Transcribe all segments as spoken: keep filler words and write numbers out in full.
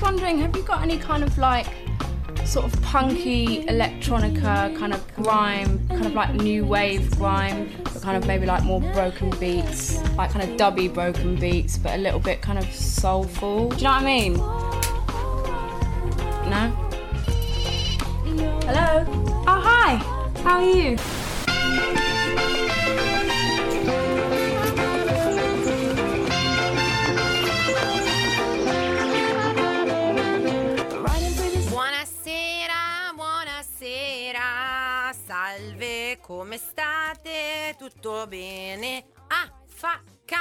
wondering, have you got any kind of like sort of punky electronica, kind of grime, kind of like new wave grime, but kind of maybe like more broken beats, like kind of dubby broken beats, but a little bit kind of soulful. Do you know what I mean? No? Hello? Oh, hi! How are you? Salve, come state? Tutto bene? Ah, fa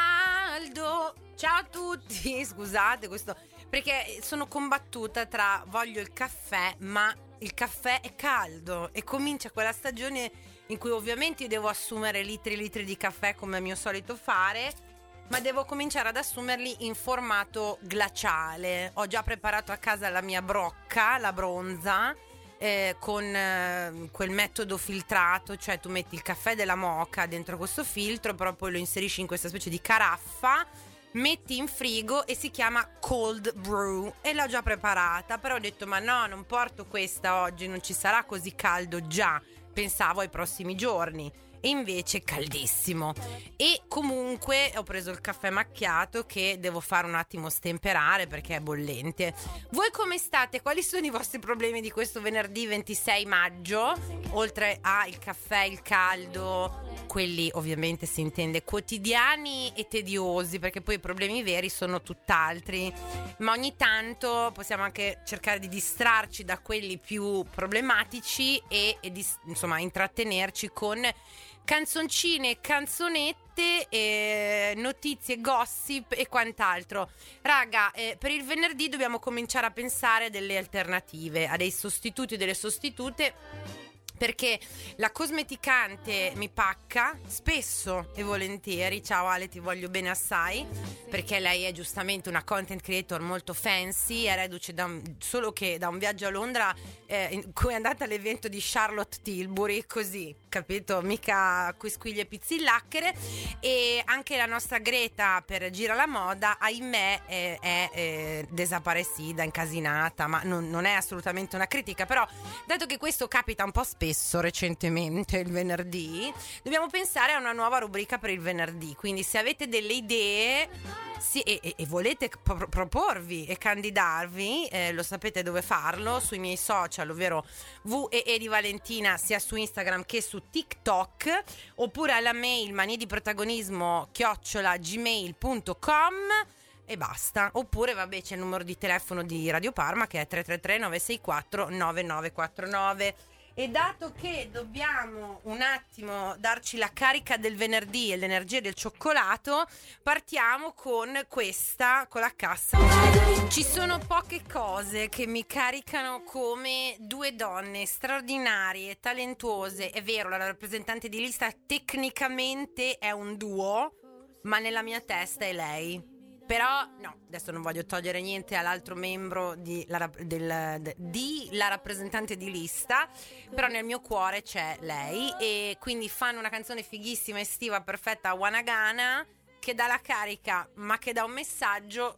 caldo! Ciao a tutti! Scusate questo, perché sono combattuta tra voglio il caffè, ma il caffè è caldo e comincia quella stagione in cui ovviamente io devo assumere litri e litri di caffè come è mio solito fare, ma devo cominciare ad assumerli in formato glaciale. Ho già preparato a casa la mia brocca, la bronza, Eh, con eh, quel metodo filtrato, cioè tu metti il caffè della moka dentro questo filtro, però poi lo inserisci in questa specie di caraffa, metti in frigo e si chiama cold brew e l'ho già preparata, però ho detto ma no, non porto questa oggi, non ci sarà così caldo già, pensavo ai prossimi giorni. E invece caldissimo. E comunque ho preso il caffè macchiato che devo fare un attimo stemperare perché è bollente. Voi come state? Quali sono i vostri problemi di questo venerdì ventisei maggio? Oltre al caffè, il caldo, quelli ovviamente si intende quotidiani e tediosi, perché poi i problemi veri sono tutt'altri. Ma ogni tanto possiamo anche cercare di distrarci da quelli più problematici e, e di, insomma intrattenerci con canzoncine, canzonette, eh, notizie, gossip e quant'altro. Raga, eh, per il venerdì dobbiamo cominciare a pensare a delle alternative, a dei sostituti, delle sostitute, perché la cosmeticante mi pacca spesso e volentieri. Ciao Ale, ti voglio bene assai, perché lei è giustamente una content creator molto fancy, è reduce da un, solo che da un viaggio a Londra eh, in cui è andata all'evento di Charlotte Tilbury, così, capito? Mica quisquiglie e pizzillacchere. E anche la nostra Greta per Gira la Moda, ahimè, è, è, è desaparecida, incasinata, ma non, non è assolutamente una critica, però dato che questo capita un po' spesso recentemente il venerdì, dobbiamo pensare a una nuova rubrica per il venerdì. Quindi se avete delle idee sì, e, e, e volete pro- proporvi e candidarvi, eh, lo sapete dove farlo, sui miei social, ovvero V e E di Valentina, sia su Instagram che su TikTok, oppure alla mail manie di protagonismo chiocciola gmail punto com e basta. Oppure vabbè, c'è il numero di telefono di Radio Parma che è tre tre tre nove sei quattro nove nove quattro nove. E dato che dobbiamo un attimo darci la carica del venerdì e l'energia del cioccolato, partiamo con questa, con la cassa. Ci sono poche cose che mi caricano come due donne straordinarie, talentuose. È vero, la rappresentante di lista tecnicamente è un duo, ma nella mia testa è lei. Però no, adesso non voglio togliere niente all'altro membro di la, del, de, di la rappresentante di lista, però nel mio cuore c'è lei e quindi fanno una canzone fighissima, estiva, perfetta, Wanagana, che dà la carica ma che dà un messaggio,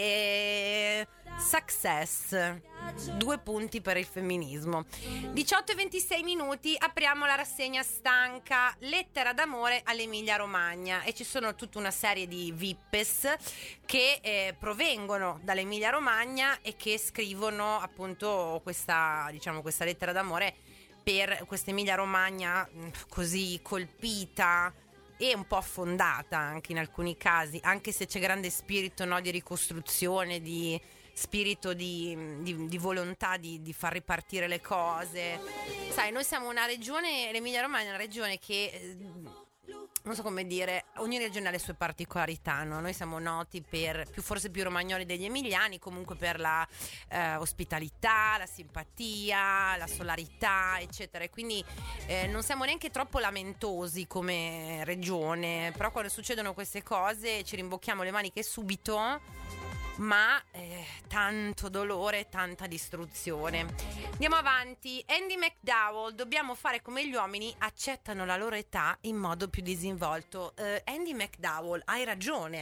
yeah, success, due punti per il femminismo. Diciotto e ventisei minuti, apriamo la rassegna stanca, lettera d'amore all'Emilia Romagna, e ci sono tutta una serie di vippes che eh, provengono dall'Emilia Romagna e che scrivono appunto questa, diciamo, questa lettera d'amore per questa Emilia Romagna così colpita e un po' affondata anche in alcuni casi, anche se c'è grande spirito, no, di ricostruzione, di spirito di, di, di volontà di, di far ripartire le cose. Sai, noi siamo una regione, l'Emilia Romagna è una regione che, non so come dire, ogni regione ha le sue particolarità, no? Noi siamo noti per, più forse più romagnoli degli emiliani, comunque per la eh, ospitalità, la simpatia, la solarità, eccetera. E quindi eh, non siamo neanche troppo lamentosi come regione, però quando succedono queste cose ci rimbocchiamo le maniche subito, ma eh, tanto dolore, tanta distruzione. Andiamo avanti. Andie MacDowell, dobbiamo fare come gli uomini, accettano la loro età in modo più disinvolto. uh, Andie MacDowell, hai ragione, eh?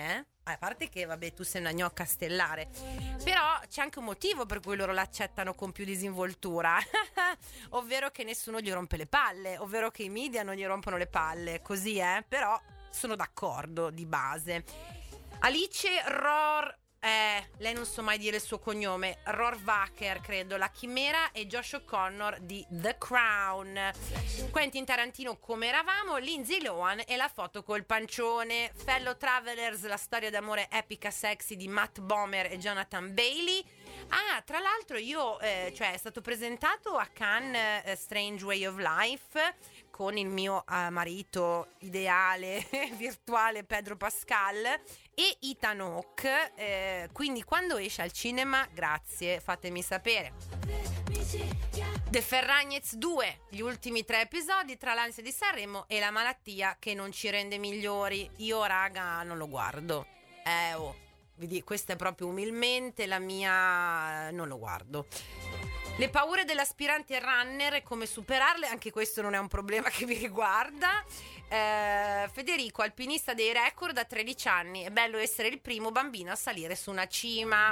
a parte che vabbè tu sei una gnocca stellare, però c'è anche un motivo per cui loro l'accettano con più disinvoltura, ovvero che nessuno gli rompe le palle, ovvero che i media non gli rompono le palle, così è, eh? Però sono d'accordo di base. Alice Rohr, eh, lei non so mai dire il suo cognome, Rohrwacher credo, La Chimera, e Josh O'Connor di The Crown. Quentin Tarantino, Come eravamo, Lindsay Lohan e La foto col pancione. Fellow Travelers, la storia d'amore epica sexy di Matt Bomer e Jonathan Bailey. Ah, tra l'altro io, eh, cioè è stato presentato a Cannes uh, Strange Way of Life con il mio uh, marito ideale virtuale Pedro Pascal e Ethan Hawke, eh, quindi quando esce al cinema, grazie, fatemi sapere. The Ferragnez due, gli ultimi tre episodi tra l'ansia di Sanremo e la malattia che non ci rende migliori. Io raga non lo guardo, eh oh, vedi, questa è proprio umilmente la mia, non lo guardo. Le paure dell'aspirante runner e come superarle, anche questo non è un problema che vi riguarda. eh, Federico, alpinista dei record a tredici anni, è bello essere il primo bambino a salire su una cima.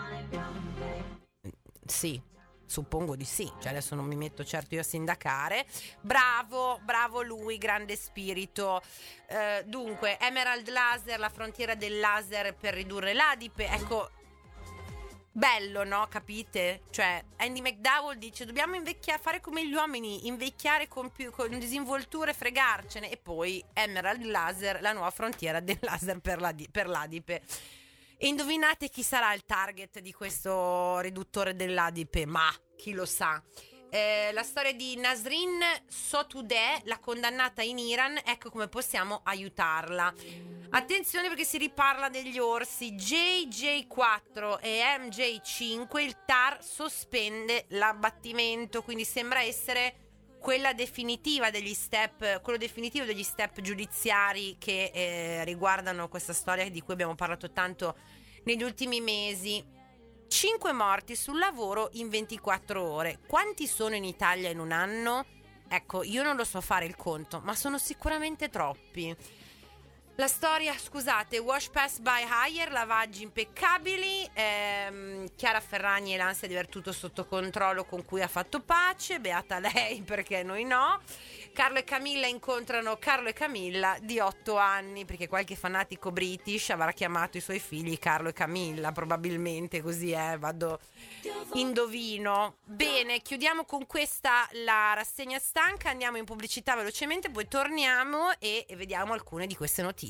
Sì, suppongo di sì, cioè adesso non mi metto certo io a sindacare. Bravo, bravo lui, grande spirito. eh, Dunque, Emerald Laser, la frontiera del laser per ridurre l'adipe, ecco. Bello, no? Capite? Cioè, Andy McDowell dice dobbiamo invecchiare, fare come gli uomini, invecchiare con più con disinvoltura e fregarcene. E poi Emerald Laser, la nuova frontiera del laser per, la, per l'adipe. E indovinate chi sarà il target di questo riduttore dell'adipe? Ma chi lo sa? Eh, la storia di Nasrin Sotoudeh, la condannata in Iran, ecco come possiamo aiutarla. Attenzione perché si riparla degli orsi. J J quattro e M J cinque, il T A R sospende l'abbattimento, quindi sembra essere quella definitiva degli step, quello definitivo degli step giudiziari che eh, riguardano questa storia di cui abbiamo parlato tanto negli ultimi mesi. cinque morti sul lavoro in ventiquattro ore. Quanti sono in Italia in un anno? Ecco, io non lo so fare il conto, ma sono sicuramente troppi. La storia, scusate, Wash Pass by Hire, lavaggi impeccabili, ehm, Chiara Ferragni e l'ansia di aver tutto sotto controllo con cui ha fatto pace, beata lei perché noi no. Carlo e Camilla incontrano Carlo e Camilla di otto anni, perché qualche fanatico british avrà chiamato i suoi figli Carlo e Camilla, probabilmente così è, vado, indovino. Bene, chiudiamo con questa la rassegna stanca, andiamo in pubblicità velocemente, poi torniamo e, e vediamo alcune di queste notizie.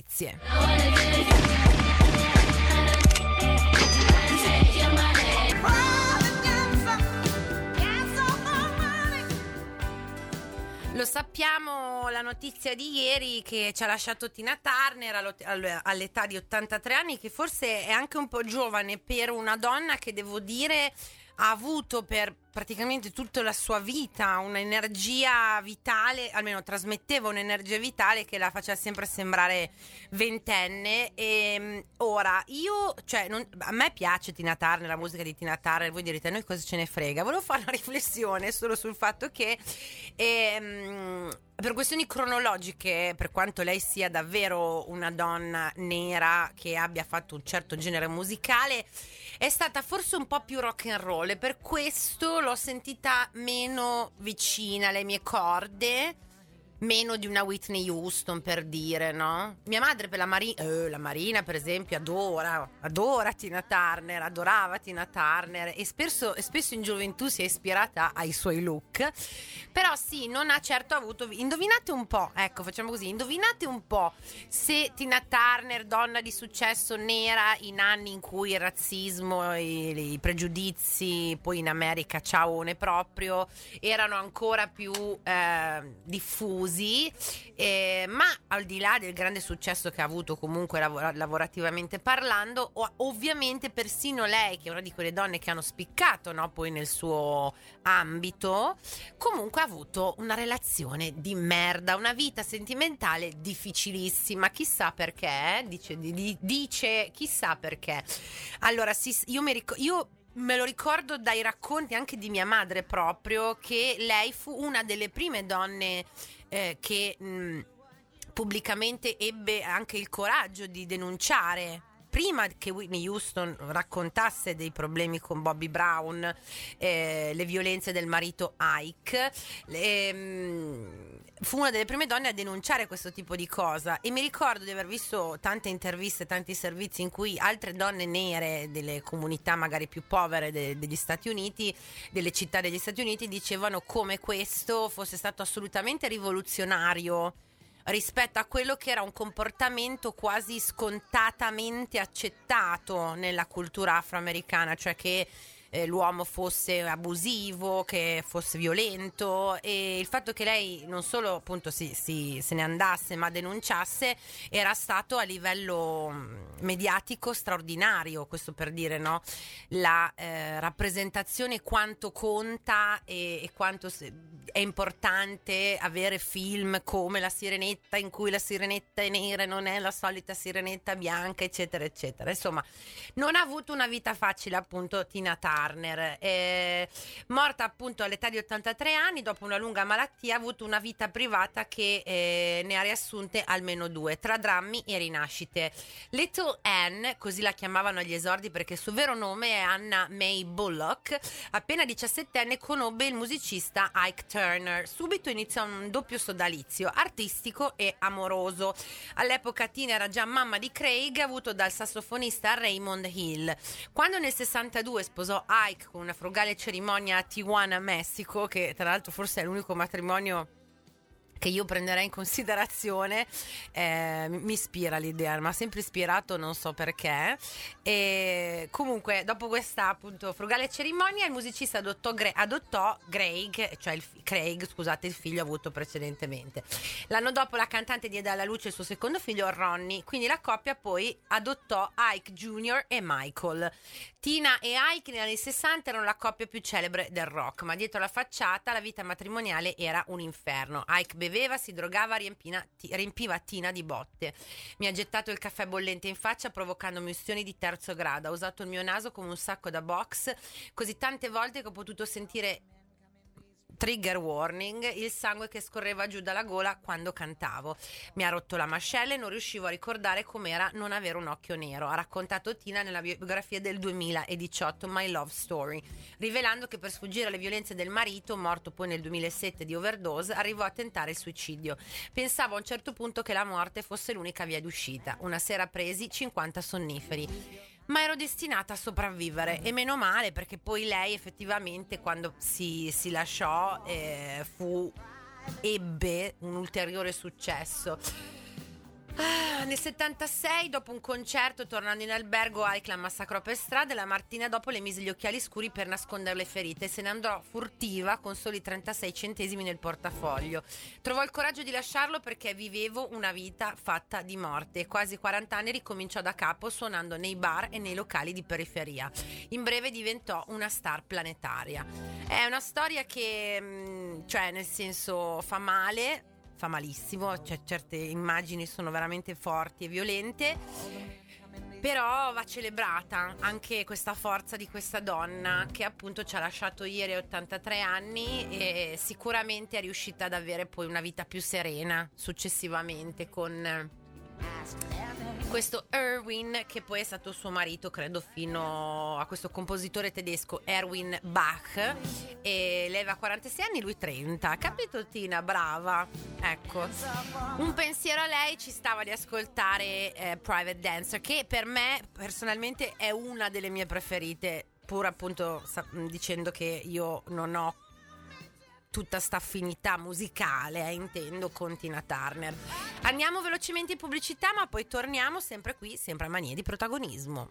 Lo sappiamo, la notizia di ieri che ci ha lasciato Tina Turner all'età di ottantatré anni, che forse è anche un po' giovane per una donna che, devo dire, ha avuto per praticamente tutta la sua vita un'energia vitale, almeno trasmetteva un'energia vitale che la faceva sempre sembrare ventenne. E ora io, cioè, non, a me piace Tina Turner, la musica di Tina Turner, voi direte noi cosa ce ne frega. Volevo fare una riflessione solo sul fatto che ehm, per questioni cronologiche, per quanto lei sia davvero una donna nera che abbia fatto un certo genere musicale, è stata forse un po' più rock and roll e per questo l'ho sentita meno vicina alle mie corde, meno di una Whitney Houston, per dire, no? Mia madre per la Marina, eh, la Marina per esempio adora, adora Tina Turner, adorava Tina Turner e spesso, spesso in gioventù si è ispirata ai suoi look, però sì, non ha certo avuto, indovinate un po', ecco, facciamo così, indovinate un po' se Tina Turner, donna di successo nera in anni in cui il razzismo e i pregiudizi, poi in America ciaone proprio, erano ancora più eh, diffusi. Eh, ma al di là del grande successo che ha avuto comunque lav- lavorativamente parlando, o- ovviamente persino lei, che è una di quelle donne che hanno spiccato, no, poi nel suo ambito, comunque ha avuto una relazione di merda, una vita sentimentale difficilissima, chissà perché, dice, di, dice chissà perché. Allora sì, io mi ricordo, io me lo ricordo dai racconti anche di mia madre proprio, che lei fu una delle prime donne eh, che mh, pubblicamente ebbe anche il coraggio di denunciare prima che Whitney Houston raccontasse dei problemi con Bobby Brown, eh, le violenze del marito Ike, le, mh, fu una delle prime donne a denunciare questo tipo di cosa, e mi ricordo di aver visto tante interviste, tanti servizi in cui altre donne nere delle comunità magari più povere de- degli Stati Uniti, delle città degli Stati Uniti, dicevano come questo fosse stato assolutamente rivoluzionario rispetto a quello che era un comportamento quasi scontatamente accettato nella cultura afroamericana, cioè che eh, l'uomo fosse abusivo, che fosse violento, e il fatto che lei non solo appunto si, si, se ne andasse ma denunciasse era stato a livello mediatico straordinario. Questo per dire, no, la eh, rappresentazione, quanto conta e, e quanto se, è importante avere film come La Sirenetta, in cui la sirenetta è nera e non è la solita sirenetta bianca, eccetera eccetera. Insomma, non ha avuto una vita facile appunto Tina Turner, è morta appunto all'età di ottantatré anni dopo una lunga malattia. Ha avuto una vita privata che eh, ne ha riassunte almeno due, tra drammi e rinascite. Little Anne, così la chiamavano agli esordi perché il suo vero nome è Anna May Bullock, appena diciassettenne conobbe il musicista Ike Turner. Subito iniziò un doppio sodalizio artistico e amoroso. All'epoca Tina era già mamma di Craig, avuto dal sassofonista Raymond Hill. Quando nel sessantadue sposò Ike con una frugale cerimonia a Tijuana, Messico, che tra l'altro forse è l'unico matrimonio che io prenderei in considerazione, eh, mi ispira l'idea, mi ha sempre ispirato, non so perché. E comunque dopo questa appunto frugale cerimonia il musicista adottò, Gre- adottò Craig, cioè il, Craig, scusate, il figlio avuto precedentemente. L'anno dopo la cantante diede alla luce il suo secondo figlio Ronnie, quindi la coppia poi adottò Ike Junior e Michael. Tina e Ike negli anni sessanta erano la coppia più celebre del rock, ma dietro la facciata la vita matrimoniale era un inferno. Ike beveva, si drogava, riempina, ti, riempiva Tina di botte. Mi ha gettato il caffè bollente in faccia provocandomi ustioni di terzo grado. Ha usato il mio naso come un sacco da box così tante volte che ho potuto sentire, trigger warning, il sangue che scorreva giù dalla gola quando cantavo. Mi ha rotto la mascella e non riuscivo a ricordare com'era non avere un occhio nero, ha raccontato Tina nella biografia del duemiladiciotto My Love Story, rivelando che per sfuggire alle violenze del marito, morto poi nel duemilasette di overdose, arrivò a tentare il suicidio. Pensavo a un certo punto che la morte fosse l'unica via d'uscita. Una sera presi cinquanta sonniferi, ma ero destinata a sopravvivere, e meno male, perché poi lei effettivamente quando si, si lasciò eh, fu ebbe un ulteriore successo. Ah, nel settantasei, dopo un concerto, tornando in albergo, Ike la massacrò per strada e la mattina dopo le mise gli occhiali scuri per nascondere le ferite e se ne andò furtiva con soli trentasei centesimi nel portafoglio. Trovò il coraggio di lasciarlo perché vivevo una vita fatta di morte. Quasi quaranta anni ricominciò da capo suonando nei bar e nei locali di periferia. In breve diventò una star planetaria. È una storia che, cioè, nel senso, fa male, fa malissimo, cioè certe immagini sono veramente forti e violente, però va celebrata anche questa forza di questa donna che appunto ci ha lasciato ieri a ottantatré anni e sicuramente è riuscita ad avere poi una vita più serena successivamente con questo Erwin, che poi è stato suo marito credo fino a questo compositore tedesco Erwin Bach, e lei aveva quarantasei anni, lui trenta. Capito Tina? Brava. Ecco, un pensiero a lei. Ci stava di ascoltare eh, Private Dancer, che per me personalmente è una delle mie preferite, pur appunto sa- dicendo che io non ho tutta sta affinità musicale, eh, intendo, con Tina Turner. Andiamo velocemente in pubblicità, ma poi torniamo sempre qui, sempre a Manie di Protagonismo.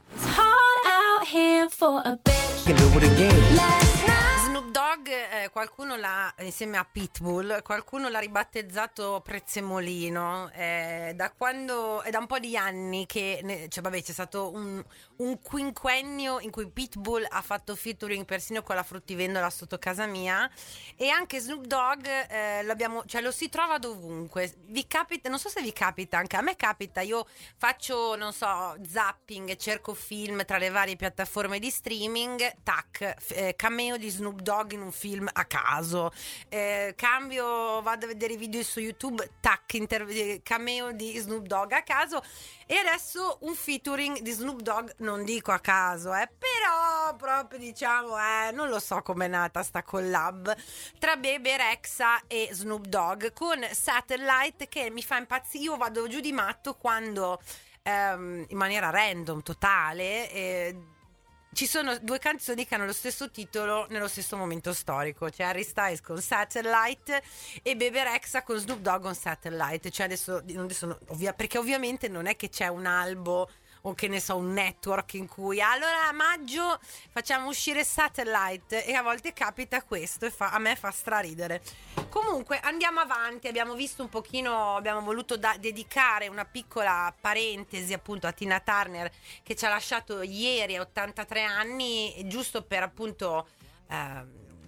Snoop Dogg, eh, qualcuno l'ha, insieme a Pitbull, qualcuno l'ha ribattezzato Prezzemolino, eh, da quando, è da un po' di anni che, ne, cioè vabbè, c'è stato un, un quinquennio in cui Pitbull ha fatto featuring persino con la fruttivendola sotto casa mia, e anche Snoop Dogg eh, l'abbiamo, cioè lo si trova dovunque. Vi capita, non so se vi capita, anche a me capita, io faccio, non so, zapping, cerco film tra le varie piattaforme di streaming, tac, eh, cameo di Snoop Dogg in un film a caso, eh, cambio, vado a vedere video su YouTube, tac, inter- cameo di Snoop Dogg a caso, e adesso un featuring di Snoop Dogg, non dico a caso, eh, però proprio diciamo, eh, non lo so com'è nata sta collab tra Bebe Rexha e Snoop Dogg con Satellite, che mi fa impazzire. Io vado giù di matto quando ehm, in maniera random, totale, eh, ci sono due canzoni che hanno lo stesso titolo nello stesso momento storico, cioè Harry Styles con Satellite e Bebe Rexha con Snoop Dogg con Satellite. Cioè adesso, adesso ovvia, perché ovviamente non è che c'è un albo o che ne so, un network in cui allora a maggio facciamo uscire Satellite, e a volte capita questo e fa, a me fa straridere. Comunque andiamo avanti, abbiamo visto un pochino, abbiamo voluto da- dedicare una piccola parentesi appunto a Tina Turner, che ci ha lasciato ieri a ottantatré anni, giusto per appunto eh,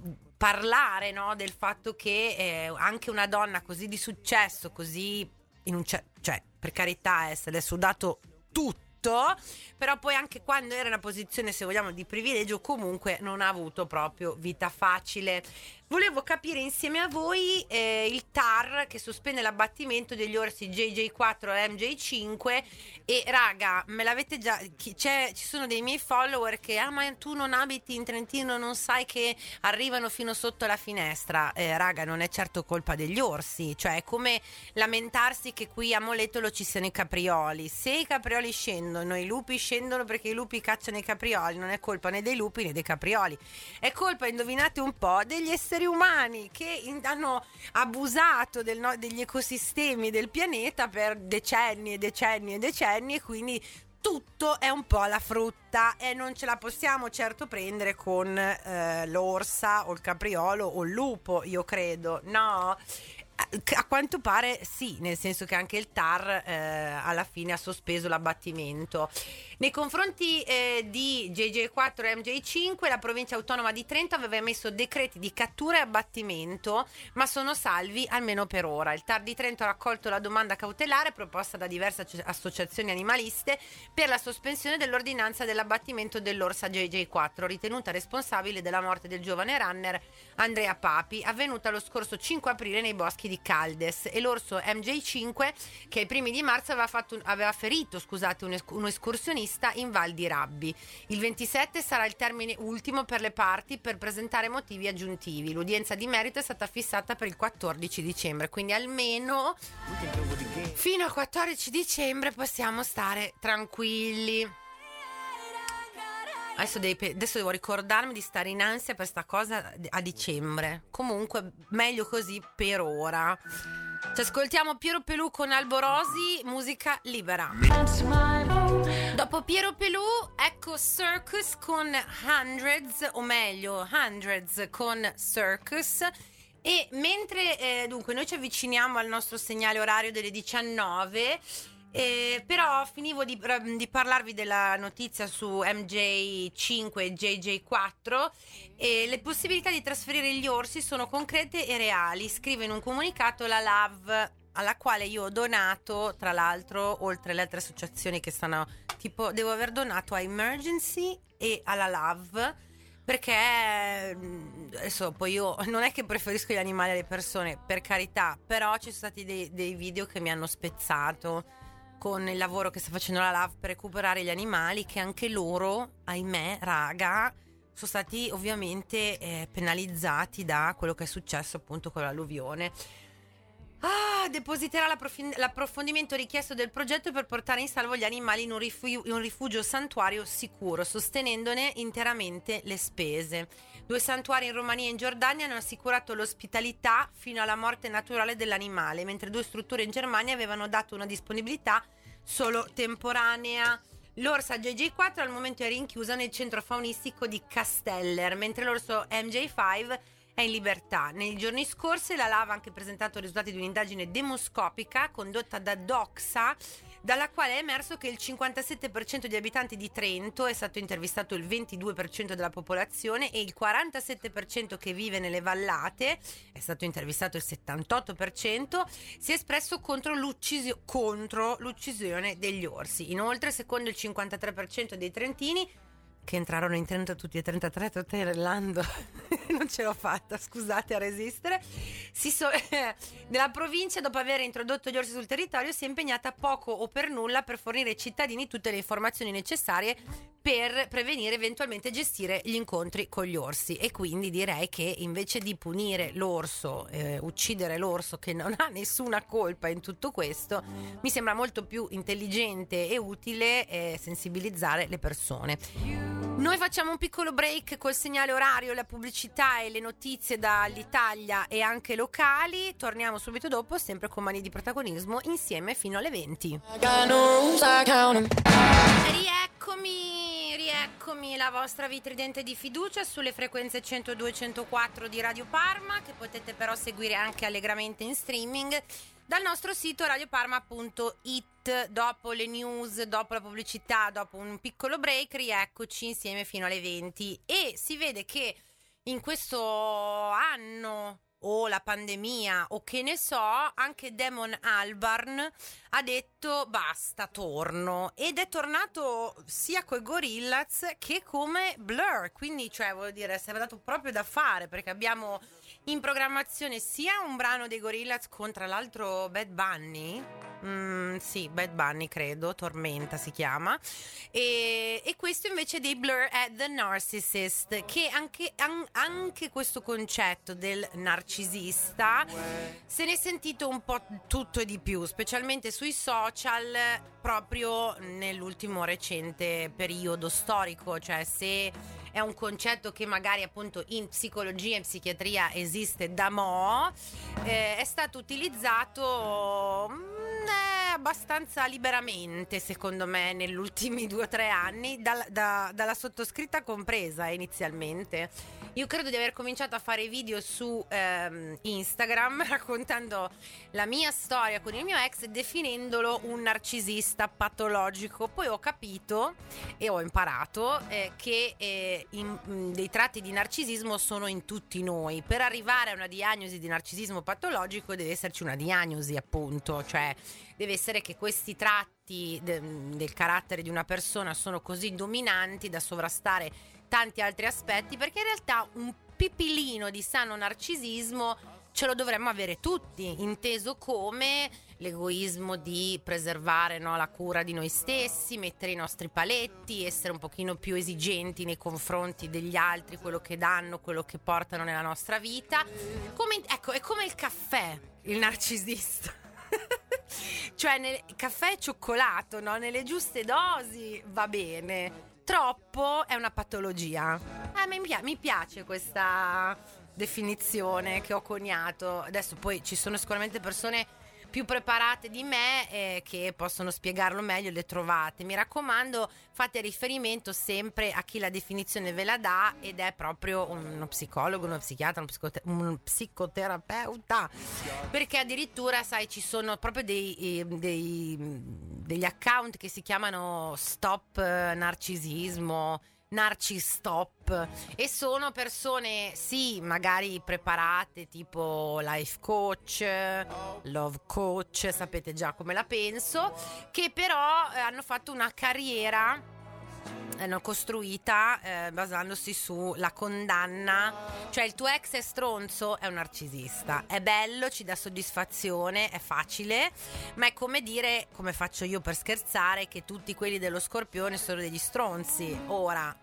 parlare, no, del fatto che eh, anche una donna così di successo, così in un, cioè per carità, eh, se l'è sudato tutto, però poi anche quando era in una posizione, se vogliamo, di privilegio, comunque non ha avuto proprio vita facile. Volevo capire insieme a voi eh, il T A R che sospende l'abbattimento degli orsi J J quattro e M J cinque, e raga, me l'avete già, chi, c'è, ci sono dei miei follower che ah ma tu non abiti in Trentino, non sai che arrivano fino sotto la finestra. Eh, raga, non è certo colpa degli orsi, cioè è come lamentarsi che qui a Moletolo ci siano i caprioli. Se i caprioli scendono, i lupi scendono perché i lupi cacciano i caprioli, non è colpa né dei lupi né dei caprioli, è colpa, indovinate un po', degli esseri umani che in, hanno abusato del, no, degli ecosistemi del pianeta per decenni e decenni e decenni, e quindi tutto è un po' la frutta e non ce la possiamo certo prendere con eh, l'orsa o il capriolo o il lupo, io credo, no? A quanto pare sì, nel senso che anche il T A R eh, alla fine ha sospeso l'abbattimento. Nei confronti eh, di J J quattro e M J cinque la provincia autonoma di Trento aveva emesso decreti di cattura e abbattimento, ma sono salvi almeno per ora. Il T A R di Trento ha raccolto la domanda cautelare proposta da diverse associazioni animaliste per la sospensione dell'ordinanza dell'abbattimento dell'orsa J J quattro, ritenuta responsabile della morte del giovane runner Andrea Papi, avvenuta lo scorso cinque aprile nei boschi di Caldes, e l'orso M J cinque che ai primi di marzo aveva, fatto, aveva ferito scusate, un, esc- un escursionista in Val di Rabbi. Il ventisette sarà il termine ultimo per le parti per presentare motivi aggiuntivi. L'udienza di merito è stata fissata per il quattordici dicembre, quindi almeno fino al quattordici dicembre possiamo stare tranquilli. Adesso, devi, adesso devo ricordarmi di stare in ansia per sta cosa a dicembre. Comunque meglio così per ora. Ci ascoltiamo Piero Pelù con Alborosi, musica libera. Dopo Piero Pelù, ecco Circus con Hundreds, o meglio Hundreds con Circus. E mentre eh, dunque noi ci avviciniamo al nostro segnale orario delle diciannove, Eh, però finivo di, di parlarvi della notizia su M J cinque e J J quattro, e le possibilità di trasferire gli orsi sono concrete e reali, scrive in un comunicato la L A V, alla quale io ho donato, tra l'altro, oltre alle altre associazioni che stanno, tipo devo aver donato a Emergency e alla L A V, perché adesso poi io non è che preferisco gli animali alle persone, per carità, però ci sono stati dei, dei video che mi hanno spezzato con il lavoro che sta facendo la L A V per recuperare gli animali, che anche loro, ahimè, raga, sono stati ovviamente eh, penalizzati da quello che è successo appunto con l'alluvione. Ah, depositerà l'approf- l'approfondimento richiesto del progetto per portare in salvo gli animali in un, rifugio, in un rifugio santuario sicuro, sostenendone interamente le spese. Due santuari in Romania e in Giordania hanno assicurato l'ospitalità fino alla morte naturale dell'animale, mentre due strutture in Germania avevano dato una disponibilità solo temporanea. L'orsa J J quattro al momento è rinchiusa nel centro faunistico di Casteller, mentre l'orso M J cinque è in libertà. Nei giorni scorsi la L A V ha anche presentato i risultati di un'indagine demoscopica condotta da Doxa, dalla quale è emerso che il cinquantasette per cento degli abitanti di Trento, è stato intervistato il ventidue per cento della popolazione, e il quarantasette per cento che vive nelle vallate, è stato intervistato il settantotto per cento, si è espresso contro, l'uccisio- contro l'uccisione degli orsi. Inoltre, secondo il cinquantatré per cento dei trentini, che entrarono in Trento tutti e trentatré, trotellando non ce l'ho fatta, scusate, a resistere. Si so- nella provincia, dopo aver introdotto gli orsi sul territorio, si è impegnata poco o per nulla per fornire ai cittadini tutte le informazioni necessarie per prevenire, eventualmente gestire gli incontri con gli orsi. E quindi direi che invece di punire l'orso, eh, uccidere l'orso che non ha nessuna colpa in tutto questo, mi sembra molto più intelligente e utile eh, sensibilizzare le persone. Noi facciamo un piccolo break col segnale orario, la pubblicità e le notizie dall'Italia e anche locali. Torniamo subito dopo, sempre con Mani di Protagonismo, insieme fino alle venti. Rieccomi, rieccomi, la vostra vitridente di fiducia sulle frequenze centodue e centoquattro di Radio Parma, che potete però seguire anche allegramente in streaming dal nostro sito radioparma punto it. Dopo le news, dopo la pubblicità, dopo un piccolo break, rieccoci insieme fino alle venti. E si vede che in questo anno, o la pandemia, o che ne so, anche Damon Albarn ha detto basta, torno. Ed è tornato sia coi Gorillaz che come Blur. Quindi, cioè, voglio dire, si è dato proprio da fare, perché abbiamo in programmazione sia un brano dei Gorillaz con, tra l'altro, Bad Bunny. Mm, sì, Bad Bunny credo, Tormenta si chiama, e, e questo invece dei Blur è The Narcissist, che anche, an, anche questo concetto del narcisista se ne è sentito un po' tutto e di più, specialmente sui social, proprio nell'ultimo recente periodo storico. Cioè, se è un concetto che magari appunto in psicologia e in psichiatria esiste da mo', eh, è stato utilizzato mh, eh, abbastanza liberamente, secondo me, negli ultimi due o tre anni, dal, da, dalla sottoscritta compresa inizialmente. Io credo di aver cominciato a fare video su ehm, Instagram raccontando la mia storia con il mio ex e definendolo un narcisista patologico. Poi ho capito e ho imparato eh, che eh, in, in, dei tratti di narcisismo sono in tutti noi. Per arrivare a una diagnosi di narcisismo patologico deve esserci una diagnosi, appunto, cioè deve essere che questi tratti de, del carattere di una persona sono così dominanti da sovrastare tanti altri aspetti, perché in realtà un pipilino di sano narcisismo ce lo dovremmo avere tutti, inteso come l'egoismo di preservare, no, la cura di noi stessi, mettere i nostri paletti, essere un pochino più esigenti nei confronti degli altri, quello che danno, quello che portano nella nostra vita. Come, ecco, è come il caffè, il narcisista. Cioè, nel caffè e cioccolato, no? Nelle giuste dosi va bene. Troppo è una patologia. Eh, mi, pi- mi piace questa definizione che ho coniato. Adesso poi ci sono sicuramente persone più preparate di me eh, che possono spiegarlo meglio, le trovate. Mi raccomando, fate riferimento sempre a chi la definizione ve la dà, ed è proprio uno psicologo, uno psichiatra, uno psicote- un psicoterapeuta, perché addirittura, sai, ci sono proprio dei, dei, degli account che si chiamano Stop Narcisismo, Narcistop, e sono persone sì magari preparate, tipo life coach, love coach, sapete già come la penso, che però eh, hanno fatto una carriera, hanno costruita eh, basandosi sulla condanna. Cioè, il tuo ex è stronzo, è un narcisista, è bello, ci dà soddisfazione, è facile, ma è come dire, come faccio io per scherzare, che tutti quelli dello Scorpione sono degli stronzi. Ora,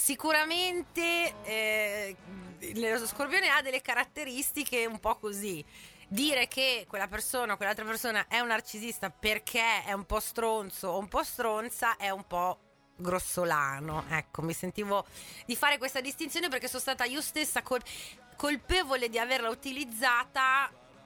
sicuramente eh, lo Scorpione ha delle caratteristiche un po' così. Dire che quella persona o quell'altra persona è un narcisista perché è un po' stronzo o un po' stronza è un po' grossolano. Ecco, mi sentivo di fare questa distinzione perché sono stata io stessa col- colpevole di averla utilizzata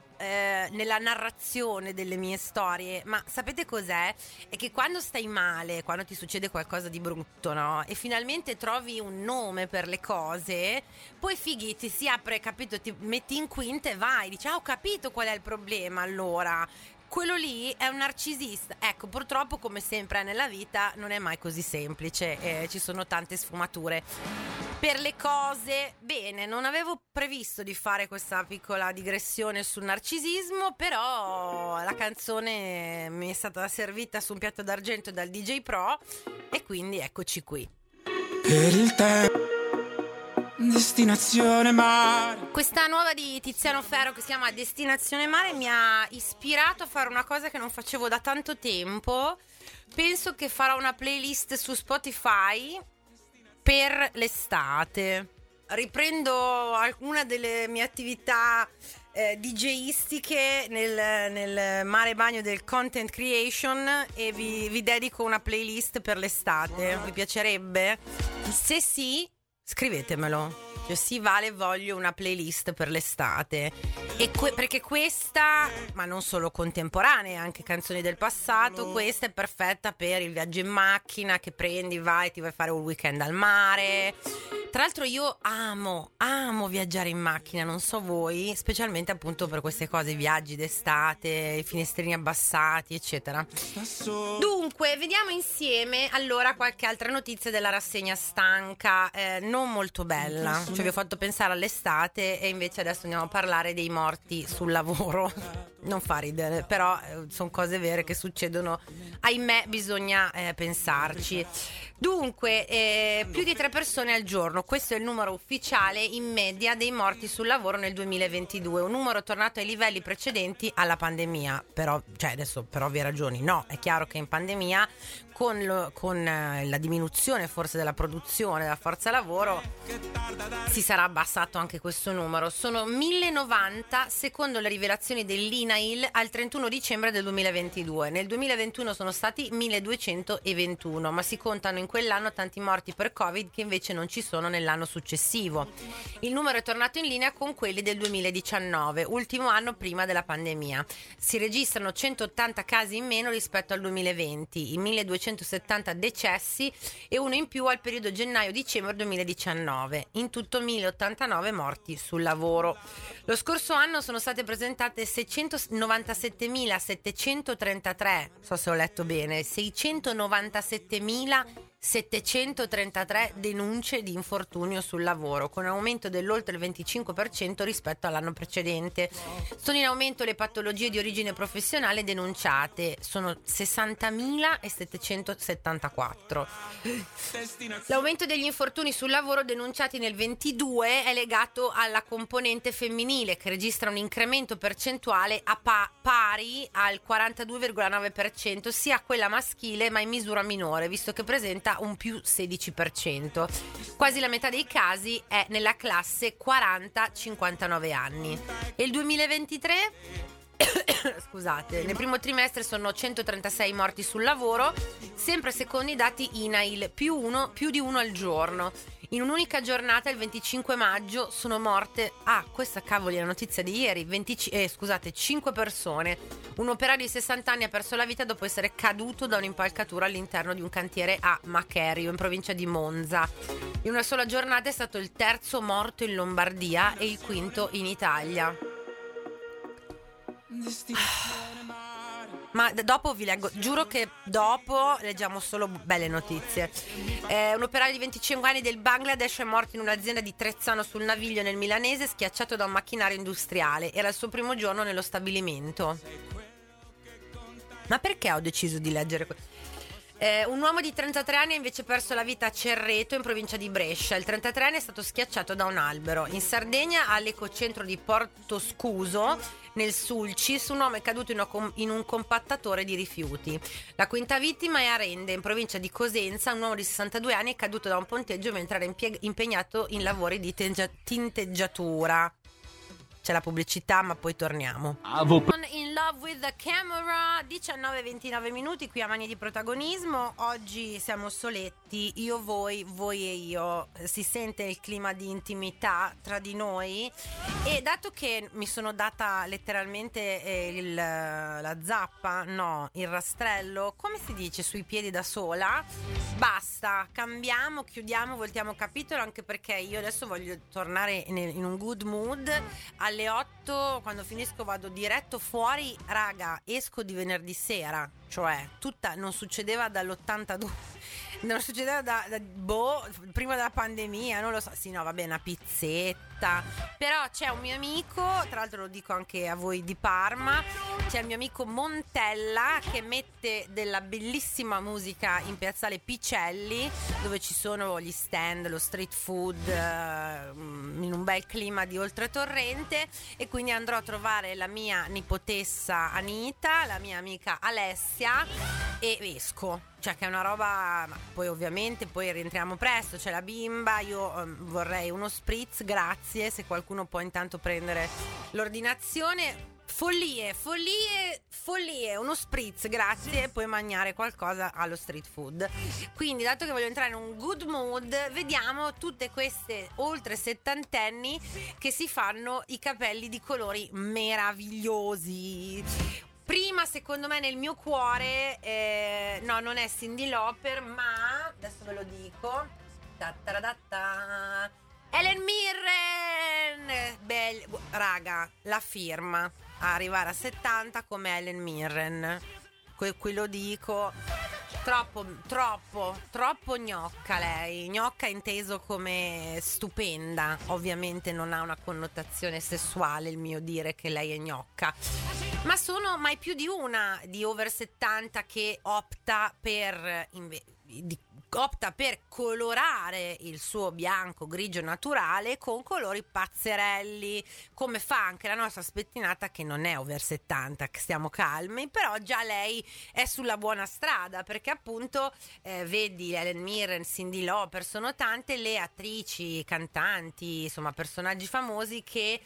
eh, nella narrazione delle mie storie. Ma sapete cos'è? È che quando stai male, quando ti succede qualcosa di brutto, no? E finalmente trovi un nome per le cose, poi fighi ti si apre, capito? Ti metti in quinta e vai, dici: ah, ho capito qual è il problema, allora quello lì è un narcisista. Ecco, purtroppo, come sempre nella vita, non è mai così semplice, eh, ci sono tante sfumature per le cose. Bene, non avevo previsto di fare questa piccola digressione sul narcisismo, però la canzone mi è stata servita su un piatto d'argento dal D J Pro, e quindi eccoci qui. Per il tempo Destinazione mare. Questa nuova di Tiziano Ferro che si chiama Destinazione Mare mi ha ispirato a fare una cosa che non facevo da tanto tempo. Penso che farò una playlist su Spotify per l'estate. Riprendo alcuna delle mie attività eh, DJistiche nel, nel mare bagno del content creation e vi, vi dedico una playlist per l'estate. Vi piacerebbe? Se sì, scrivetemelo. Cioè, sì, Vale, voglio una playlist per l'estate. E que- perché questa, ma non solo contemporanee, anche canzoni del passato, questa è perfetta per il viaggio in macchina, che prendi, vai, ti vai a fare un weekend al mare. Tra l'altro io amo, amo viaggiare in macchina, non so voi, specialmente appunto per queste cose, viaggi d'estate, i finestrini abbassati, eccetera. Dunque, vediamo insieme allora qualche altra notizia della rassegna stanca, eh, non molto bella. Cioè vi ho fatto pensare all'estate e invece adesso andiamo a parlare dei morti sul lavoro. Non fa ridere, però eh, sono cose vere che succedono. Ahimè, bisogna eh, pensarci. Dunque, eh, più di tre persone al giorno, questo è il numero ufficiale in media dei morti sul lavoro nel duemilaventidue, un numero tornato ai livelli precedenti alla pandemia. Però, cioè adesso per ovvie ragioni no, è chiaro che in pandemia con, lo, con eh, la diminuzione forse della produzione della forza lavoro si sarà abbassato anche questo numero. Sono mille novanta secondo le rivelazioni dell'INAIL al trentuno dicembre del duemilaventidue. Nel duemilaventuno sono stati milleduecentoventuno, ma si contano in quell'anno tanti morti per Covid che invece non ci sono nell'anno successivo. Il numero è tornato in linea con quelli del duemiladiciannove, ultimo anno prima della pandemia. Si registrano centottanta casi in meno rispetto al duemilaventi, i milleduecentosettanta decessi e uno in più al periodo gennaio-dicembre duemiladiciannove. In tutto mille ottantanove morti sul lavoro. Lo scorso anno sono state presentate seicentonovantasettemilasettecentotrentatré, so se ho letto bene, seicentonovantasettemilasettecentotrentatré denunce di infortunio sul lavoro, con un aumento dell'oltre il venticinque per cento rispetto all'anno precedente. Sono in aumento le patologie di origine professionale denunciate, sono sessantamilasettecentosettantaquattro. L'aumento degli infortuni sul lavoro denunciati nel ventidue è legato alla componente femminile, che registra un incremento percentuale a pa- pari al quarantadue virgola nove per cento, sia quella maschile ma in misura minore, visto che presenta un più sedici per cento. Quasi la metà dei casi è nella classe quaranta cinquantanove anni. E il duemilaventitré? Scusate, nel primo trimestre sono centotrentasei morti sul lavoro, sempre secondo i dati INAIL, più, uno, più di uno al giorno. In un'unica giornata, il venticinque maggio, sono morte, ah, questa cavoli è la notizia di ieri, venti, eh, scusate, cinque persone. Un operaio di sessanta anni ha perso la vita dopo essere caduto da un'impalcatura all'interno di un cantiere a Macherio, in provincia di Monza. In una sola giornata è stato il terzo morto in Lombardia e il quinto in Italia. Ma dopo vi leggo, giuro che dopo leggiamo solo belle notizie. Eh, un operaio di venticinque anni del Bangladesh è morto in un'azienda di Trezzano sul Naviglio nel milanese, schiacciato da un macchinario industriale. Era il suo primo giorno nello stabilimento. Ma perché ho deciso di leggere questo? Eh, un uomo di trentatré anni ha invece perso la vita a Cerreto, in provincia di Brescia. Il trentatré anni è stato schiacciato da un albero. In Sardegna, all'ecocentro di Porto Scuso, nel Sulcis, un uomo è caduto in, una, in un compattatore di rifiuti. La quinta vittima è a Rende, in provincia di Cosenza. Un uomo di sessantadue anni è caduto da un ponteggio mentre era impieg- impegnato in lavori di tengia- tinteggiatura. C'è la pubblicità, ma poi torniamo. In Love with the Camera, diciannove e ventinove minuti qui a Mani di Protagonismo. Oggi siamo soletti, io voi, voi e io. Si sente il clima di intimità tra di noi. E dato che mi sono data letteralmente eh, il, la zappa, no, il rastrello, come si dice, sui piedi da sola, basta, cambiamo, chiudiamo, voltiamo capitolo, anche perché io adesso voglio tornare in, in un good mood. Alle otto, quando finisco, vado diretto fuori. Raga, esco di venerdì sera. cioè tutta, non succedeva dall'ottantadue, non succedeva da, da boh, prima della pandemia, non lo so. Sì, no, vabbè, una pizzetta. Però c'è un mio amico, tra l'altro lo dico anche a voi di Parma, c'è il mio amico Montella che mette della bellissima musica in piazzale Picelli, dove ci sono gli stand, lo street food, eh, in un bel clima di Oltretorrente, e quindi andrò a trovare la mia nipotessa Anita, la mia amica Alessia, e esco. Cioè, che è una roba, ma poi ovviamente poi rientriamo presto, c'è la bimba, io um, vorrei uno spritz, grazie, se qualcuno può intanto prendere l'ordinazione. Follie, follie, follie, uno spritz, grazie, e poi mangiare qualcosa allo street food. Quindi, dato che voglio entrare in un good mood, vediamo tutte queste oltre settantenni che si fanno i capelli di colori meravigliosi. Prima, secondo me, nel mio cuore, eh, no, non è Cyndi Lauper, ma adesso ve lo dico. Ta-ta-da-ta. Helen Mirren! Bell- raga, la firma a arrivare a settanta come Helen Mirren. Que- qui lo dico. Troppo, troppo, troppo gnocca lei. Gnocca inteso come stupenda. Ovviamente non ha una connotazione sessuale il mio dire che lei è gnocca. Ma sono mai più di una di over settanta che opta per inve- di, opta per colorare il suo bianco grigio naturale con colori pazzerelli, come fa anche la nostra spettinata che non è over settanta, che stiamo calmi, però già lei è sulla buona strada, perché appunto eh, vedi Helen Mirren, Cyndi Lauper, sono tante le attrici, cantanti, insomma personaggi famosi che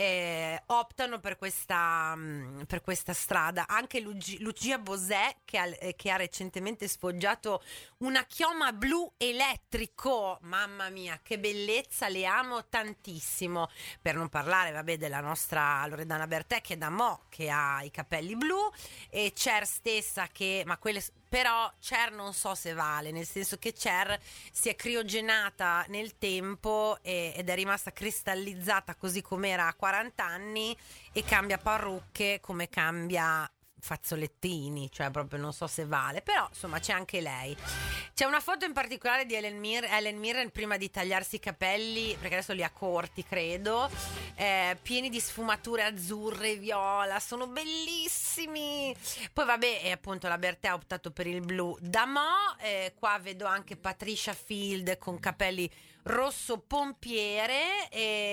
eh, optano per questa, mh, per questa strada. Anche Luigi, Lucia Bosè che ha, eh, che ha recentemente sfoggiato una chioma blu elettrico, mamma mia che bellezza, le amo tantissimo. Per non parlare vabbè della nostra Loredana Bertè, che da mo' che ha i capelli blu, e Cher stessa che, ma quelle però Cher non so se vale, nel senso che Cher si è criogenata nel tempo e, ed è rimasta cristallizzata così com'era a quaranta anni, e cambia parrucche come cambia fazzolettini, cioè proprio non so se vale, però insomma c'è anche lei. C'è una foto in particolare di Helen, Mir- Helen Mirren prima di tagliarsi i capelli, perché adesso li ha corti credo, eh, pieni di sfumature azzurre e viola, sono bellissimi. Poi vabbè, e appunto la Bertè ha optato per il blu da mo', eh, qua vedo anche Patricia Field con capelli rosso pompiere,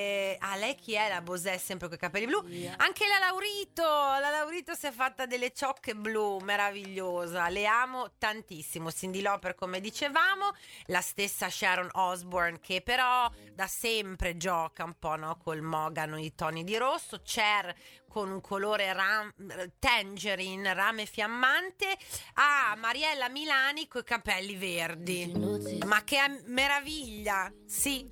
e a ah, lei chi è? La Bosè sempre con i capelli blu, yeah. Anche la Laurito la Laurito si è fatta delle ciocche blu, meravigliosa, le amo tantissimo. Cyndi Lauper come dicevamo, la stessa Sharon Osbourne che però da sempre gioca un po', no, col mogano, i toni di rosso. Cher con un colore ram, tangerine, rame fiammante. Ah, Mariella Milani coi capelli verdi, ma che meraviglia, sì.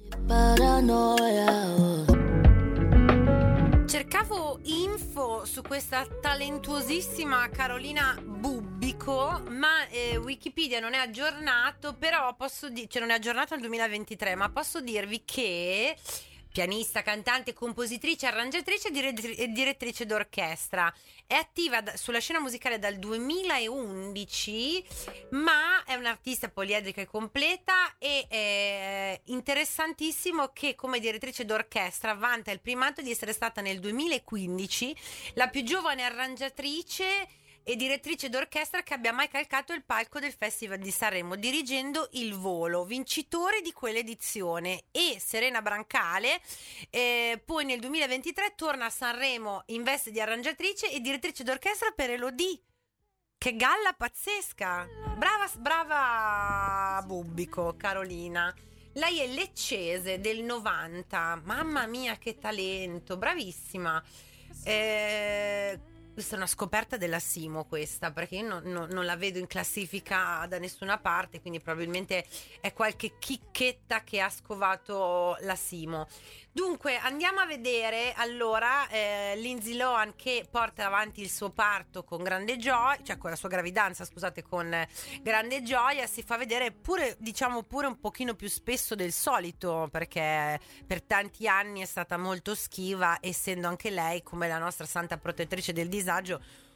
Cercavo info su questa talentuosissima Carolina Bubbico, ma eh, Wikipedia non è aggiornato, però posso dire, cioè non è aggiornato al duemilaventitré, ma posso dirvi che pianista, cantante, compositrice, arrangiatrice e direttrice d'orchestra. È attiva da, sulla scena musicale dal duemilaundici, ma è un'artista poliedrica e completa, e è interessantissimo che come direttrice d'orchestra vanta il primato di essere stata nel duemilaquindici la più giovane arrangiatrice e direttrice d'orchestra che abbia mai calcato il palco del Festival di Sanremo, dirigendo Il Volo, vincitore di quell'edizione. E Serena Brancale eh, poi nel duemilaventitré torna a Sanremo in veste di arrangiatrice e direttrice d'orchestra per Elodie. Che galla pazzesca! Brava, brava Bubbico, Carolina. Lei è leccese del novanta, mamma mia che talento, bravissima. Eh... Questa è una scoperta della Simo, questa, perché io non, non, non la vedo in classifica da nessuna parte, quindi probabilmente è qualche chicchetta che ha scovato la Simo. Dunque andiamo a vedere allora eh, Lindsay Lohan che porta avanti il suo parto con grande gioia, cioè con la sua gravidanza scusate con grande gioia, si fa vedere pure diciamo pure un pochino più spesso del solito, perché per tanti anni è stata molto schiva, essendo anche lei come la nostra santa protettrice del disagio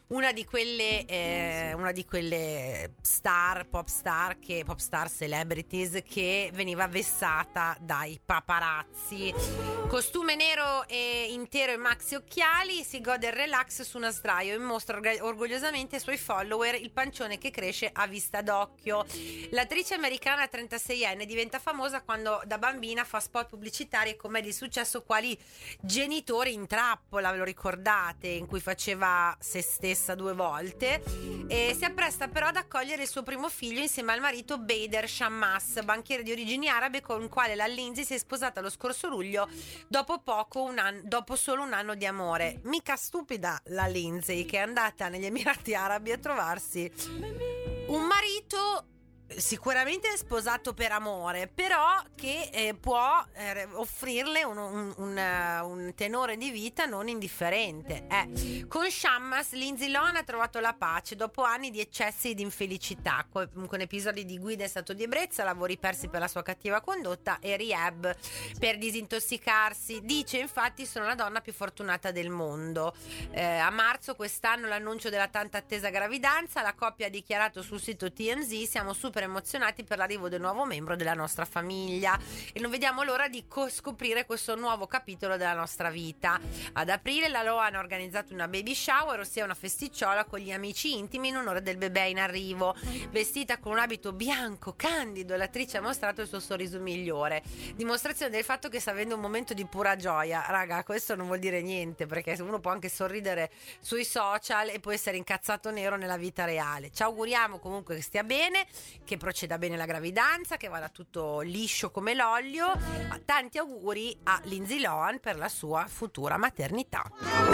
una di quelle eh, una di quelle star, pop star che pop star celebrities che veniva vessata dai paparazzi. Costume nero e intero e maxi occhiali, si gode il relax su una sdraio e mostra org- orgogliosamente ai suoi follower il pancione che cresce a vista d'occhio. L'attrice americana trentaseienne diventa famosa quando da bambina fa spot pubblicitari e commedie di successo quali Genitori in trappola, ve lo ricordate, in cui faceva se stessa due volte, e si appresta però ad accogliere il suo primo figlio insieme al marito Bader Shammas, banchiere di origini arabe con il quale la Lindsay si è sposata lo scorso luglio dopo poco un anno, dopo solo un anno di amore. Mica stupida la Lindsay, che è andata negli Emirati Arabi a trovarsi un marito sicuramente sposato per amore, però che eh, può eh, offrirle un, un, un, un tenore di vita non indifferente. Eh. Con Shammas, Lindsay Lohan ha trovato la pace dopo anni di eccessi e di infelicità, con, con episodi di guida in stato di ebbrezza, lavori persi per la sua cattiva condotta e rehab per disintossicarsi. Dice infatti: sono la donna più fortunata del mondo. Eh, a marzo quest'anno l'annuncio della tanto attesa gravidanza, la coppia ha dichiarato sul sito T M Z: siamo super emozionati per l'arrivo del nuovo membro della nostra famiglia e non vediamo l'ora di co- scoprire questo nuovo capitolo della nostra vita. Ad aprile la Lohan ha organizzato una baby shower, ossia una festicciola con gli amici intimi in onore del bebè in arrivo. Vestita con un abito bianco candido, l'attrice ha mostrato il suo sorriso migliore, dimostrazione del fatto che sta avendo un momento di pura gioia. Raga, questo non vuol dire niente, perché uno può anche sorridere sui social e può essere incazzato nero nella vita reale. Ci auguriamo comunque che stia bene, che proceda bene la gravidanza, che vada tutto liscio come l'olio. Tanti auguri a Lindsay Lohan per la sua futura maternità.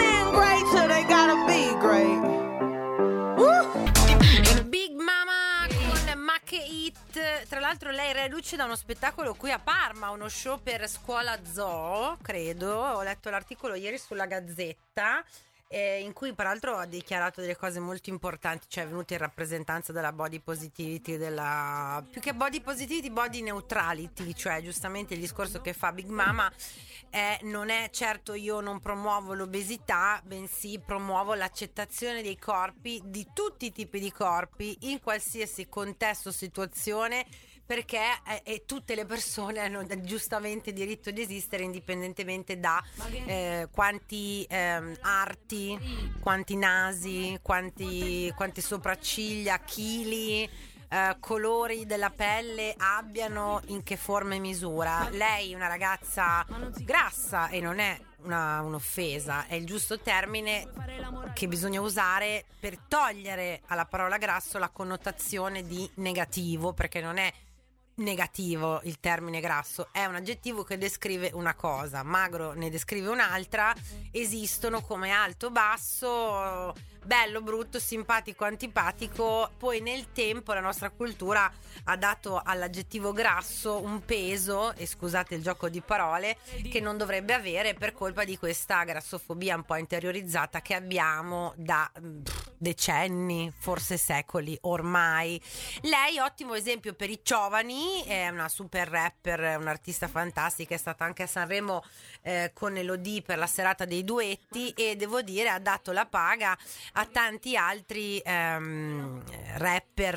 Big Mama con Mac It. Tra l'altro lei è reduce da uno spettacolo qui a Parma, uno show per Scuola Zoo, credo. Ho letto l'articolo ieri sulla Gazzetta, Eh, in cui peraltro ha dichiarato delle cose molto importanti, cioè è venuta in rappresentanza della body positivity, della più che body positivity, body neutrality, cioè giustamente il discorso che fa Big Mama è: non è certo io non promuovo l'obesità, bensì promuovo l'accettazione dei corpi, di tutti i tipi di corpi, in qualsiasi contesto o situazione, perché eh, eh, tutte le persone hanno giustamente diritto di esistere indipendentemente da eh, quanti eh, arti, quanti nasi, quanti, quante sopracciglia, chili, eh, colori della pelle abbiano, in che forma e misura. Lei è una ragazza grassa e non è una, un'offesa, è il giusto termine che bisogna usare per togliere alla parola grasso la connotazione di negativo, perché non è negativo il termine grasso, è un aggettivo che descrive una cosa, magro ne descrive un'altra, esistono come alto, basso, bello, brutto, simpatico, antipatico. Poi nel tempo la nostra cultura ha dato all'aggettivo grasso un peso, e scusate il gioco di parole, che non dovrebbe avere per colpa di questa grassofobia un po' interiorizzata che abbiamo da pff, decenni, forse secoli ormai. Lei ottimo esempio per i giovani, è una super rapper, un'artista fantastica, è stata anche a Sanremo eh, con Elodie per la serata dei duetti, e devo dire ha dato la paga a tanti altri ehm, rapper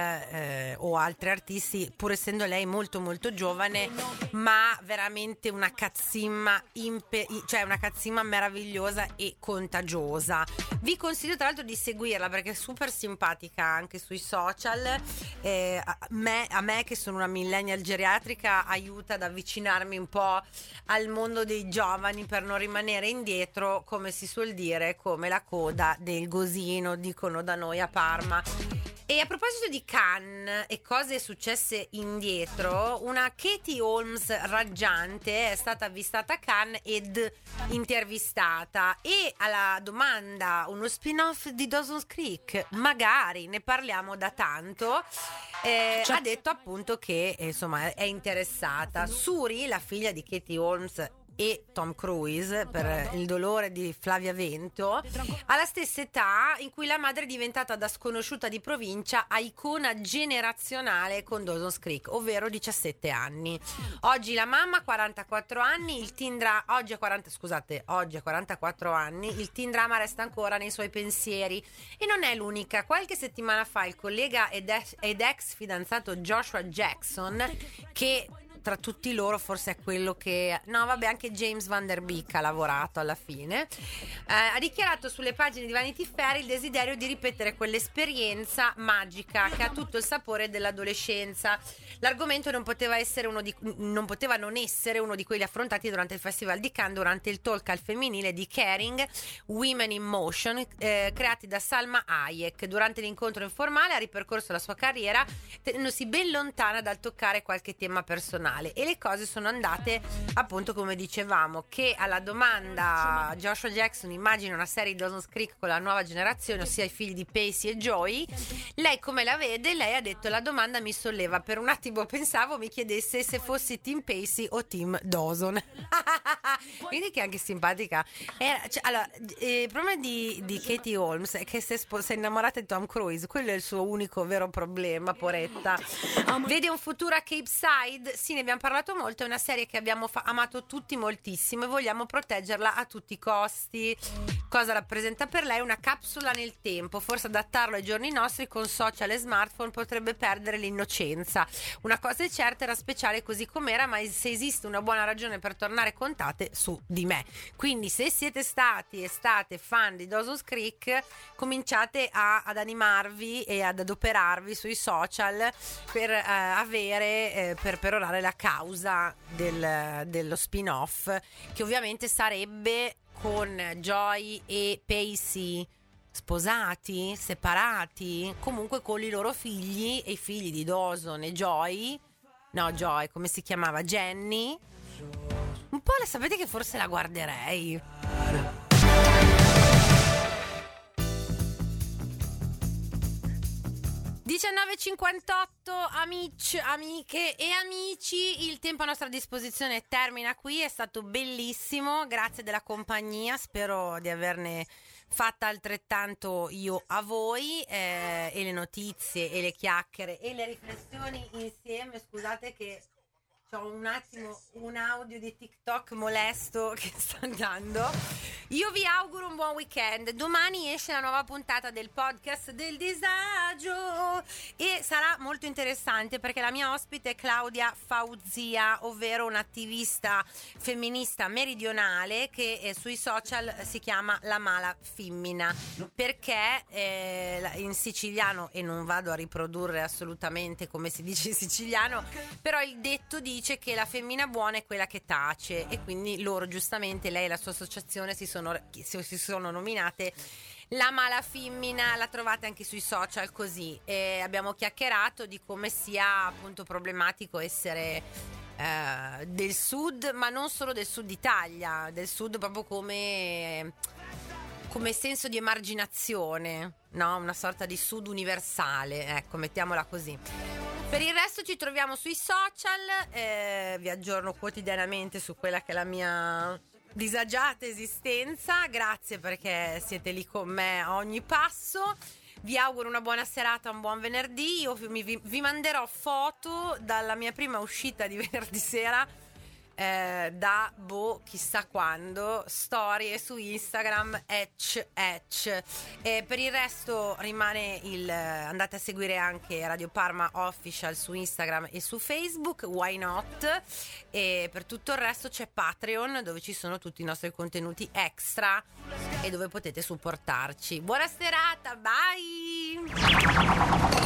eh, o altri artisti, pur essendo lei molto molto giovane, ma veramente una cazzimma impe- cioè una cazzimma meravigliosa e contagiosa. Vi consiglio tra l'altro di seguirla perché è super simpatica anche sui social. eh, a, me, a me che sono una millennial geriatrica aiuta ad avvicinarmi un po' al mondo dei giovani per non rimanere indietro, come si suol dire, come la coda del gosino, dicono da noi a Parma. E a proposito di Cannes e cose successe indietro, una Katie Holmes raggiante è stata avvistata a Cannes ed intervistata, e alla domanda uno spin-off di Dawson's Creek, magari ne parliamo da tanto, eh, ha detto appunto che insomma è interessata. Suri, la figlia di Katie Holmes, e Tom Cruise per il dolore di Flavia Vento, alla stessa età in cui la madre è diventata da sconosciuta di provincia a icona generazionale con Dawson's Creek, ovvero diciassette anni. Oggi la mamma quarantaquattro anni, il teen dra- oggi a quaranta scusate, oggi a quarantaquattro anni, il teen drama resta ancora nei suoi pensieri e non è l'unica. Qualche settimana fa il collega ed ex, ed ex fidanzato Joshua Jackson, che tra tutti loro forse è quello che no vabbè anche James Van Der Beek ha lavorato alla fine, eh, ha dichiarato sulle pagine di Vanity Fair il desiderio di ripetere quell'esperienza magica che ha tutto il sapore dell'adolescenza. L'argomento non poteva essere uno di non poteva non essere uno di quelli affrontati durante il Festival di Cannes durante il talk al femminile di Caring Women in Motion, eh, creati da Salma Hayek. Durante l'incontro informale ha ripercorso la sua carriera tenendosi ben lontana dal toccare qualche tema personale. E le cose sono andate appunto come dicevamo, che alla domanda Joshua Jackson immagina una serie di Dawson's Creek con la nuova generazione, ossia i figli di Pacey e Joey, lei come la vede? Lei ha detto: la domanda mi solleva, per un attimo pensavo mi chiedesse se fossi team Pacey o team Dawson. Quindi che è anche simpatica. Era, cioè, allora, eh, il problema di, di Katie Holmes è che si è, spo- si è innamorata di Tom Cruise, quello è il suo unico vero problema, poretta. Vede un futuro a Cape Side? Sì, ne abbiamo parlato molto, è una serie che abbiamo fa- amato tutti moltissimo e vogliamo proteggerla a tutti i costi. Cosa rappresenta per lei? Una capsula nel tempo, forse adattarlo ai giorni nostri con social e smartphone potrebbe perdere l'innocenza. Una cosa è certa, era speciale così com'era, ma se esiste una buona ragione per tornare, contate su di me. Quindi se siete stati e state fan di Dawson's Creek, cominciate a, ad animarvi e ad adoperarvi sui social per eh, avere eh, per perorare la causa del, dello spin-off, che ovviamente sarebbe con Joy e Pacey sposati, separati, comunque con i loro figli e i figli di Dawson e Joy, no Joy, come si chiamava? Jenny. Un po' la sapete che forse la guarderei. diciannove e cinquantotto, amici, amiche e amici, il tempo a nostra disposizione termina qui, è stato bellissimo, grazie della compagnia, spero di averne fatta altrettanto io a voi, eh, e le notizie e le chiacchiere e le riflessioni insieme. Scusate che ho un attimo un audio di TikTok molesto che sta andando. Io vi auguro un buon weekend. Domani esce la nuova puntata del podcast del disagio e sarà molto interessante perché la mia ospite è Claudia Fauzia, ovvero un'attivista femminista meridionale che eh, sui social si chiama La Mala Femmina, perché eh, in siciliano, e non vado a riprodurre assolutamente come si dice in siciliano, però il detto dice che la femmina buona è quella che tace, e quindi loro giustamente, lei e la sua associazione si sono, si sono nominate La Mala Femmina. La trovate anche sui social così, e abbiamo chiacchierato di come sia appunto problematico essere eh, del sud, ma non solo del sud Italia, del sud proprio come come senso di emarginazione, no? Una sorta di sud universale, ecco, mettiamola così. Per il resto ci troviamo sui social, eh, vi aggiorno quotidianamente su quella che è la mia disagiata esistenza. Grazie perché siete lì con me a ogni passo. Vi auguro una buona serata, un buon venerdì. Io vi, vi manderò foto dalla mia prima uscita di venerdì sera, eh, da boh chissà quando, storie su Instagram, ecc ecc. E per il resto rimane il andate a seguire anche Radio Parma Official su Instagram e su Facebook, why not? E per tutto il resto c'è Patreon, dove ci sono tutti i nostri contenuti extra e dove potete supportarci. Buona serata, bye!